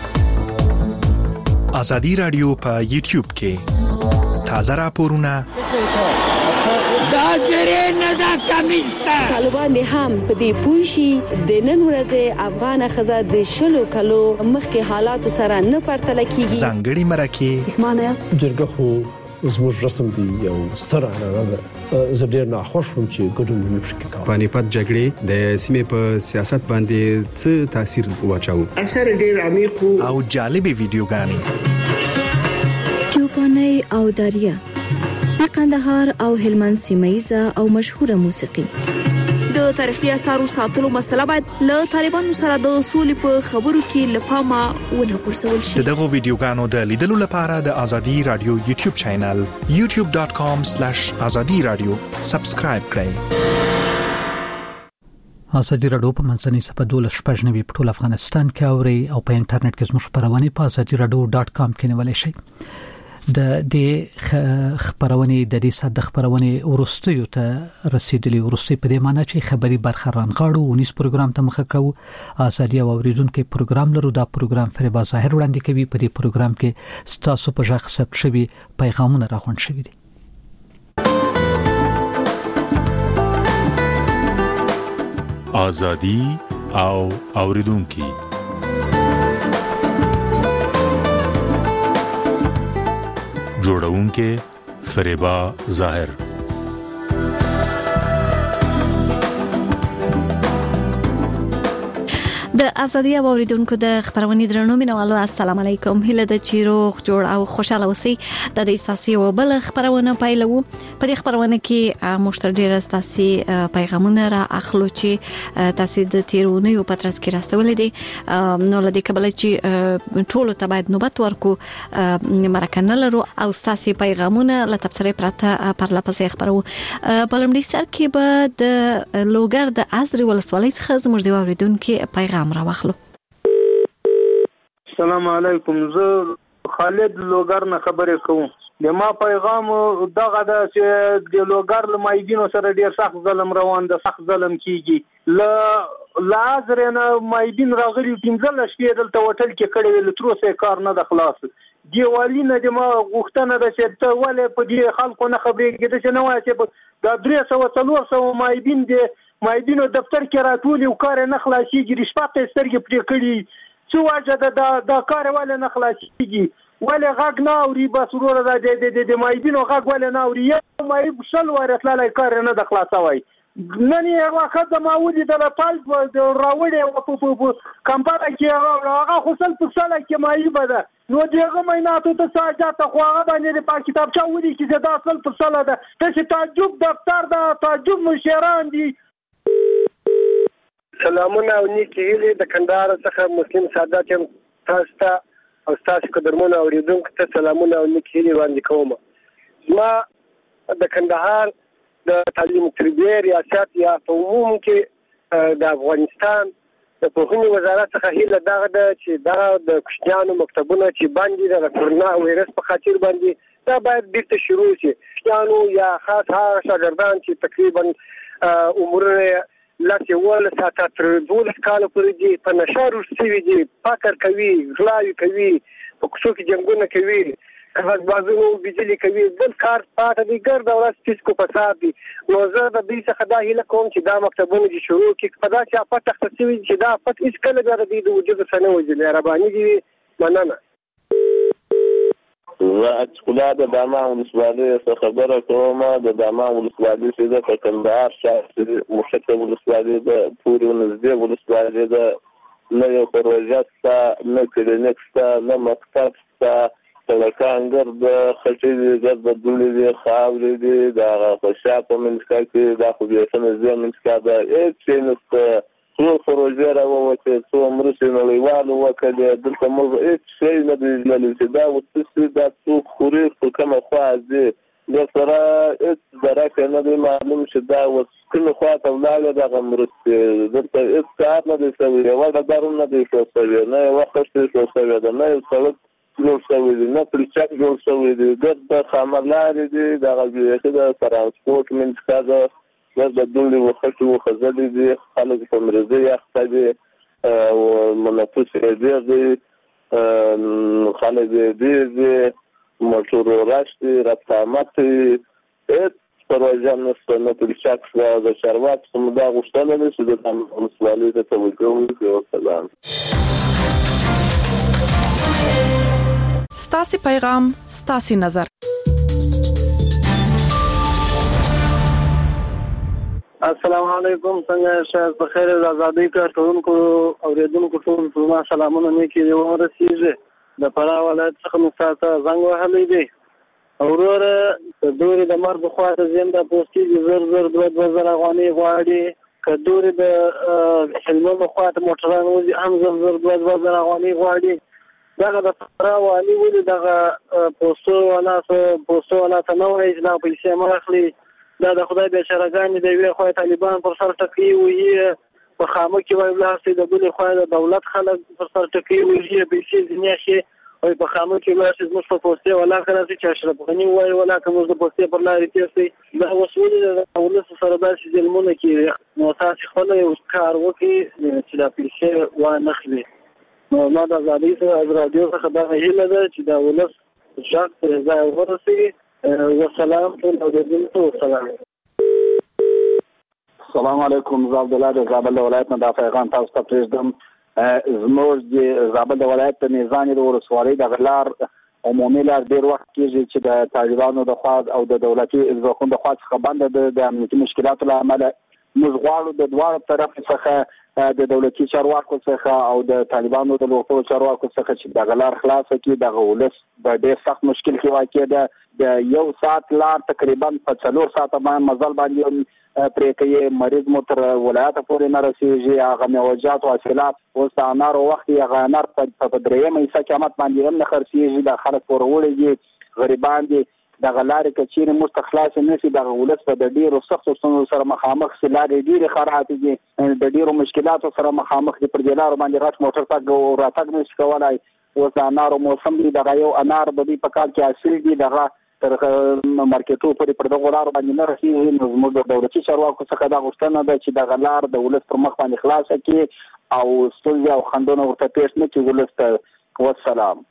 Speaker 12: آزادی رادیو په یوټیوب کې تازه راپورونه
Speaker 4: دا زری نه دا کمیسته طالبان هم په دې پوښي د نن ورځې افغان خزه د شلو کلو مخکې حالات سره نه پرتل کیږي.
Speaker 12: ځانګړي مرکه
Speaker 4: معنی
Speaker 5: جرګه خو زموږ رسم دی یو ستر عنعنه ده. زه ډیر ناخوښ وم چې ګډون مې نشو کوي.
Speaker 19: پانیپت جګړې د سیمې په سیاست باندې څه تاثیر واچاو؟
Speaker 5: اثر ډیر عمیق
Speaker 12: او جالبه ویډیوګانې
Speaker 23: چوپاني او دریا د قندهار او هلمند سیمایزه او مشهوره موسیقي.
Speaker 11: د تاریخي اثارو ساتلو مسله باید له طالبانو سره د اصول په خبرو کې لپاره ونه پرسول شي.
Speaker 12: دغه ویډیوګانو د لیدلو لپاره د آزادی رادیو یوټیوب چینل youtube.com/azadiradio سبسکرایب کړئ.
Speaker 1: آزادی رادیو په منځنۍ صفحه 12 په ټول افغانستان کې اوري او په انټرنیټ کې زموږ خبرونه په azadiradio.com کې نیولای شئ. د خبرونه د دې صد خبرونه ورستیو ته رسیدلی ورستی په دې معنی چې خبري برخه رانغاړو ونیس پروګرام ته مخه کوو. آزادي او اوریدونکو پروګرام لرو. دا پروګرام فریبا ظاهر وړاندې کوي. په دې پروګرام کې ستاسو په ژغ ثبت شوی پیغامونه راغونډ شوی دي.
Speaker 7: آزادي او اوریدونکو جوړونکې فریبا ظاهر.
Speaker 11: د ازادي او اوریدونکو د خبرونې درنو مینوالو السلام علیکم. هله د چیروغ جوړ او خوشاله اوسئ. د دې تاسو بل خبرونه پایلو. په دې خبرونه کې مشتر ډیر تاسو پیغامونه را اخلو چې تاسو د تیرونې په پترس کې راستولې دي. نو لدې قبل چې ټول ته باید نوبت ورکو مرکنه لرو او تاسو پیغامونه له تبصره پرته پر لپسې خبرو. بلمډي سر کې به د لوګر د ازري ولسوالۍ څخه زموږ دی اوریدونکو پیغام راوخلو.
Speaker 8: السلام علیکم. زه خالد لوګر نه خبرې کوم. د ما پیغام دغه د چې د لوګر مایدینو سره ډیر سخت ظلم روان ده. سخت ظلم کیږي. لازرنه مایدین راغلي 15 شپې دلته وټل کې کړي ول تر اوسه کار نه د خلاص. دیوالي نه د ما غوښتنه ده چې ته ولې په دې خلکو نه خبرې کېده چې نه وایي چې د 300 مایدین د مایدینو دفتر کې راټولي او کار نه خلاصيږي. رشوت سترګې پرې کړي څو واجه د کار ولې نه خلاصيږي. ولې غږ نه اوري بس ورور د مایدینو غږ ولې نه اوري. یو مای شل ورتلای کار نه د خلاصوي. نن یې واخد ما ودی د پال راوړې او په کمپاټه کې هغه خپل پښاله کې مای بده. نو دغه میناتو ته ساجات خو هغه باندې په کتابچه ودی چې دا اصل پښاله ده. ته تعجب دفتر دا تعجب مشران دي.
Speaker 9: سلامونه او نیکی هیله د کندهار څخه مسلم سادات یم. تاسو ته او تاسو قدرمنو اوریدونکو ته سلامونه او نیکی هیله وړاندې کوم. ما د کندهار د تعلیم تربیه ریاست یا په عموم کې د افغانستان د پوهنې وزارت څخه هیله دغه ده چې دا د کوچنیانو مکتبونه چې باندې د کرونا وایرس په خاطر باندې دا باید بیرته شروع شي. کوچنیانو یا خاص هغه شاګردان چې تقریبا عمرونه لکه ولا ساعت تر 12 کال پورې دي په نشارو سوي دي فقر کوي غلاوي کوي په کوڅو کې جنگونه کوي بازونو بجلی کوي بل کار پاتې دي ګرد او راس فسکو فساد دي نو زه د دې څخه دا هیله کوم چې دا مکتبونه دي شروع کړي په دا چې افت تخصصي چې دا افت هیڅ کله د دې وجود سره نه وځي رباني دي مننه
Speaker 6: زه اچکولا د دامان ولسوالۍ څخه خبره کوم د دامان ولسوالۍ چې د کندهار شهر مشکل ولسوالۍ د پورې نږدې ولسوالۍ د نه یو پروژه شته نه کلینیک شته نه مکتب شته سړکان ګرد خټې ګرد بدلې دي خاورې دي د خوشا په منځ کې دا خو بیا څنګه زه منځ کې دا هیڅ نشته څو پروژې راووتې څو مرستې نړیوالو وکړې دلته موږ هیڅ شی نه دی لیدلی چې دا وسیسې دا څوک خوري په کومه خوا ځي د سره هیڅ درکه نه دی معلوم چې دا اوس کومې خوا ته ولاړې دغه مرستې دلته هیڅ کار نه دی شوی یوه ډبرون نه دی جوړ شوی نه یوه خښتې جوړ شوی ده نه یو سړک جوړ شوی دی نه پلچک جوړ شوی دی ګرد خامه لارې دي دغه بیخي د ترانسپورټ منځ ده د دولي وخت وخزلې دي خلک په مرزه یخته دي او منافس ډېر دي خلک دې موټر راشتي راتامت هیڅ پروژه نشته نه پلچک د شروات سمدا غوښتنه ده چې د مسؤلیت ته توجه وکړي. سلام.
Speaker 10: ستاسو پیغام ستاسو نظر.
Speaker 14: السلام علیکم څنګه شاید په خیر د ازادۍ کارکونکو اوریدونکو ټول ټول سلامونه مې کې یو ورسیږي د فراه ولایت څخه مستاته زنګ وهلې دي اورور د دوري د مرګ خواته زنده پوسټي زر 2000 افغاني غواړي کدوري د حلمو خواته موټران وځي هم زر 2000 افغاني غواړي دغه د فراه والی ولې دغه پوسټو ولا ته نو هیڅ نه پیسې مخلي دا د خدای به شرګان دی وی خو طالبان پر سر ټکی وي په خامه کې وای بلاسي د بل خو د دولت خلک پر سر ټکی وي پیسې ځنیا شي او په خامه کې بلاسي زموږ په پوسټه ولا کړی چې اشرف غنی وای ولا کوم د پوسټه پر لارې تیسي دا وسول د ولس سره داسې ظلمونه کې نو تاسو خپل یو کار وکړي چې دا پیسې و نه خلي نو ما د ازادۍ سره رادیو څخه دا هیله ده چې دا ولس ځاګ پر ځای ورسي والسلام عليكم.
Speaker 15: السلام علیکم. زه عبدالله د زابل ولایت نه د پیغام تاسو ته پرېږدم. زموږ د زابل ولایت د میزان د ولسوالۍ د غلار عمومي لار ډېر وخت کېږي چې د طالبانو د خوا او د دولتي ځواکونو د خوا څخه بنده د امنیتي مشکلاتو له امله موږ غواړو د دواړو طرف څخه د دولتي چارواکو څخه او د طالبانو د لوکو چارواکو څخه چې د غلار خلاص کړي د ولس په ډېر سخت مشکل کې واقع ده د یو ساعت لار تقریبا په 4 ساعته باندې مزل باندې پرې کوي مریض مو تر ولایت پورې نه رسیږي هغه موجات او حاصلات اوس د انار وخت هغه انار په درېمه حصہ قیمت باندې هم نه خرڅېږي د خلک پورولېږي غریبان دي د غلارې کچېرې مستخلاص نشي د ولس په ډېرو سختو ستونزو سره مخامخ سي لارې ډېرې خرابې دي د ډېرو مشکلاتو سره مخامخ دي پر دې لارو باندې غټ موټر تګ راتګ نشي کولای اوس د انارو موسم دی دغه یو انار د دې په کال کې حاصل دي دغه تر مارکیټو پورې پر دغه لارو باندې نه رسېږي نو زموږ د دولتي چارواکو څخه دا غوښتنه ده چې دغه لار د ولس پر مخ باندې خلاصه کړي او ستونزې او خنډونه ورته پېښ نه کړي ولس ته. والسلام.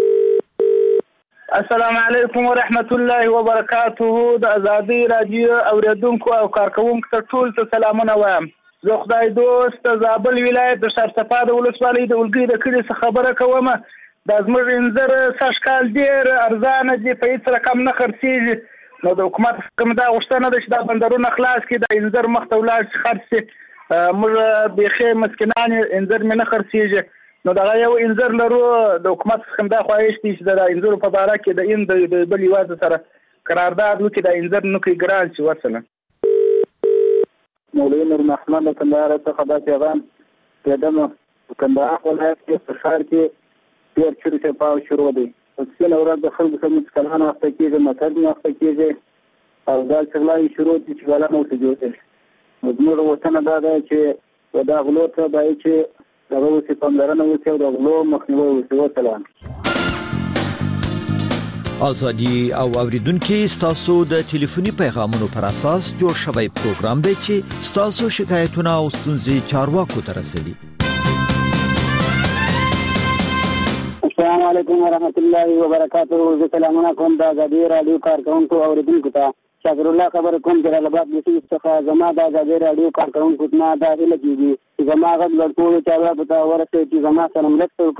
Speaker 16: السلام علیکم ورحمت الله وبرکاته. د ازادۍ رادیو اوریدونکو او کارکونکو ته ټول ته سلامونه وایم. زه خدای دوست زابل ولایت د شرطفا د ولسوالۍ د ولګي د کړي څخه خبره کوم. د زموږ انځر سشکال ډیر ارزانه دي په هیڅ رقم نه خرڅېږي نو د حکومت څخه دا غوښتنه ده چې دا بندرونه خلاص کړي د انځر مخ ته ولاړ شي خرڅ شي موږ بیخي مسکینان انځر مې نه خرڅېږي نو دغه یو انځر لرو د حکومت څخه دا خواهش دي چې د انځرو په باره کې د این د بل هېواد سره قرارداد وکړي د انځر نوکي ګران شي. وسلام.
Speaker 15: مولوي نور محمد د کندهار څخه دا پیغام کېدم په کندهار ولایت کې په ښار کې ډېر چورې پاو شروع دي سپینه ورځ د خلکو سره مسکلان وخته کېږي متر وخته کېږي او دا چغلای شروع دي چې ولا نو څه جوړ شي زموږ وطن دا ده چې دا غلو ته باید چې دغه څه پاملرنه وکړي او د غلو مخنیوي وکړي. وسلام.
Speaker 2: ازادي او اوریدونکو ستاسو د ټلیفوني پیغامونو پر اساس جوړ شوی پروګرام دی چې ستاسو شکایتونه او ستونزې چارواکو ته رسوي.
Speaker 13: السلام علیکم ورحمۃ اللہ وبرکاتہ. سلامونه کوم د ازادي رادیو کارکونکو اوریدونکو ته. شاکر الله خبر کوم جلال آباد د سیس څخه زما د ازادي رادیو کارکونکو ته دا هیله کیږي چې زما غږ لړکو چارواکو ته ورسېږي چې زما سره مرسته